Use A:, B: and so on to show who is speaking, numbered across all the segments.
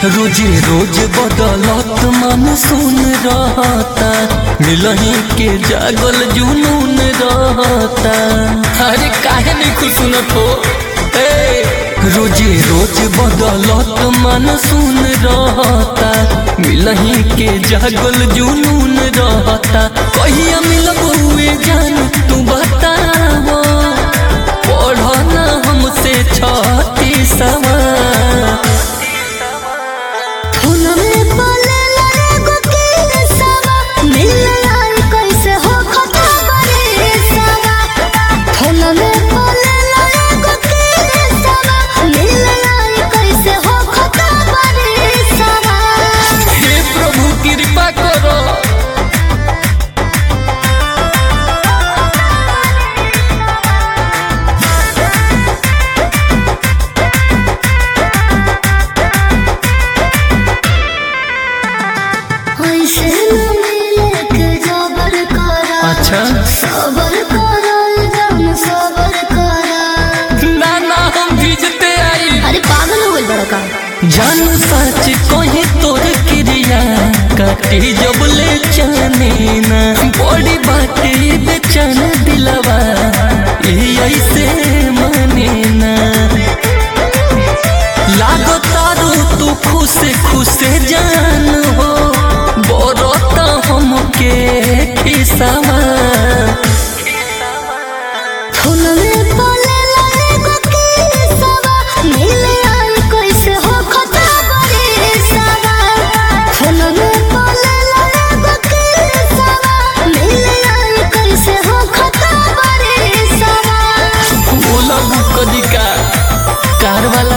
A: रोजे रोज बदलत मन सुन रहता, मिलही के जागल जुनून रहता। अरे काहे नहीं खुश सुनत हो? रोजे रोज बदलत मन सुन रहता, मिलही के जागल जुनून रहता। कहिया मिलबुए जान तू बतावा, पढ़ना हमसे छठी सवा। अच्छा
B: सबर करल जान सबर करा
A: ना ना हम भीजते आई।
B: अरे पागल हो गई बड़ा का
A: जान सच कही तोर क्रिया काटी जबले चने ना, बड़ी बाटे बेचन दिलवा ऐसे मने ना। लागो तारू तू खुश खुश जान हो, बरता हमके खिसावा। कार वाला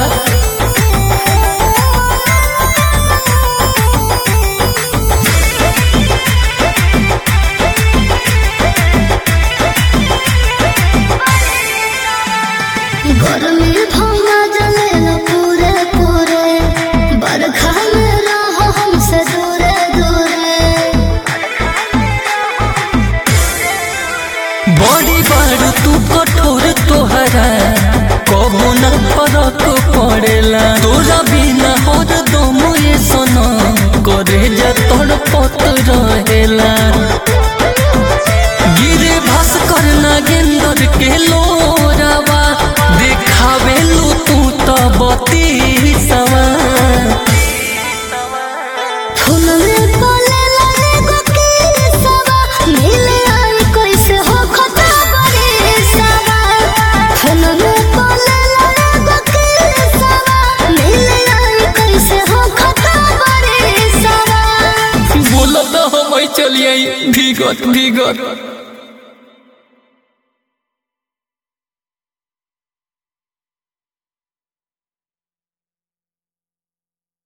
B: गर्मी भौना जले पूरे पूरे, बरखा में रहो हमसे दूरे दूरे।
A: बड़ी बार तू कठोर तोहरा कबो न फरक पड़ेला, तोरा बिना हर दम ये सना करे जा तड़पत रहेला। गिरे भास्कर नागेंद्र के लोरावा, देखावे लू तू तो बती सवा। बोलो तो हम चलिए भीगत भीगत।